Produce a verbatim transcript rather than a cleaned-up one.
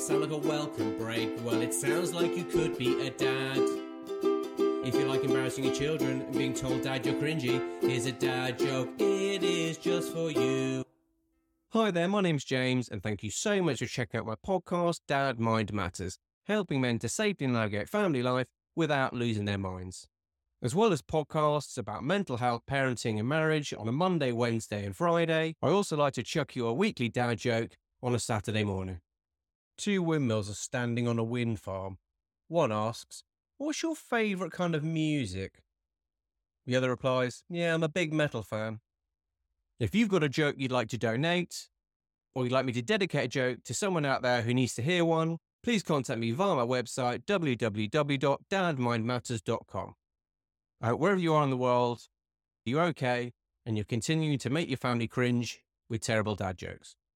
sound like a welcome break? Well, it sounds like you could be a dad. If you like embarrassing your children and being told, Dad, you're cringy, here's a dad joke. It is just for you. Hi there, my name's James, and thank you so much for checking out my podcast, Dad Mind Matters, helping men to safely navigate family life without losing their minds. As well as podcasts about mental health, parenting and marriage on a Monday, Wednesday and Friday, I also like to chuck you a weekly dad joke on a Saturday morning. Two windmills are standing on a wind farm. One asks, "What's your favourite kind of music?" The other replies, "Yeah, I'm a big metal fan." If you've got a joke you'd like to donate, or you'd like me to dedicate a joke to someone out there who needs to hear one, please contact me via my website, w w w dot dad mind matters dot com. I hope wherever you are in the world, you're okay, and you're continuing to make your family cringe with terrible dad jokes.